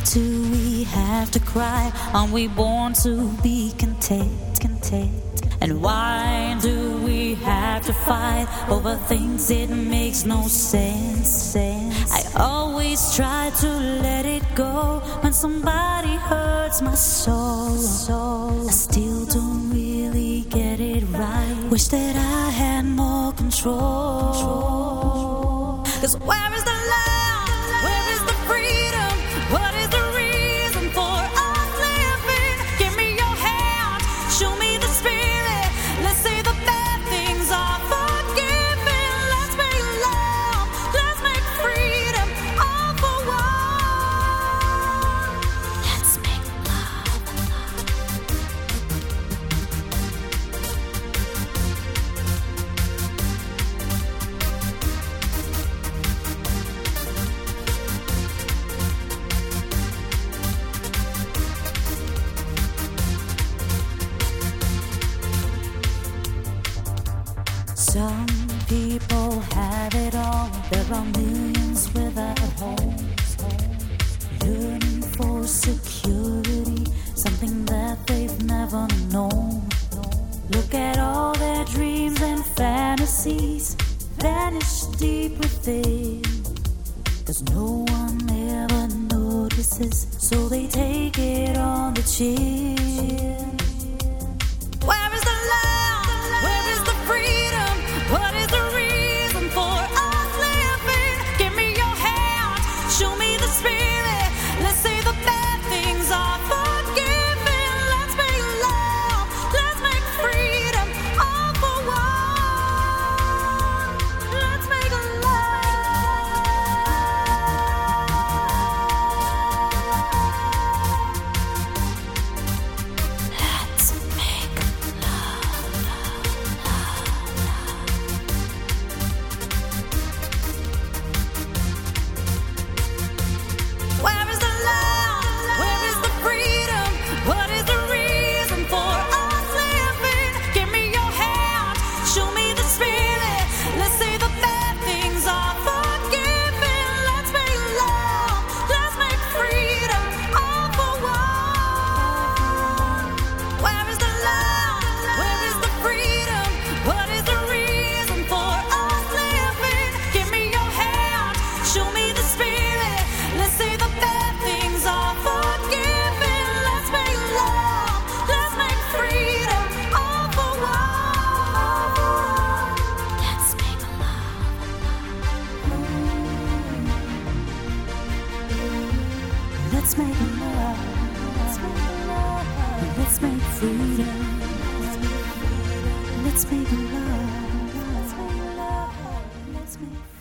do we have to cry? Aren't we born to be content? And why do we have to fight over things it makes no sense? I always try to let it go when somebody hurts my soul. I still don't really get it right. Wish that I had more control. 'Cause where is the love? Where is the freedom? What is the reason for us living? Give me your hand, show me the spirit. Let's say the bad things are forgiven. Let's make love, let's make freedom all for one. Let's make love. Some people have it all. There are millions without homes, yearning for security, something that they've never known. Look at all their dreams and fantasies vanish deep within. 'Cause no one ever notices, so they take it on the chin. Where is the love? Where is the freedom? What is the reason for us living? Give me your hand, show me the spirit. Let's say the bad things are forgiven. Let's make love, let's make freedom all for one. Let's make Where is the love? Where is the freedom? What is the reason for us living? Give me your hand, show me the spirit. Let's say the bad things are forgiven. Let's make love, let's make freedom all for one. Where is the love? Where is the freedom? What is the reason for us living? Give me your hand, show me the spirit. Let's say the bad things are forgiven. Let's make love, let's make freedom all for one. Let's make love. Let's make love. Let's make freedom. Let's make love. Let's make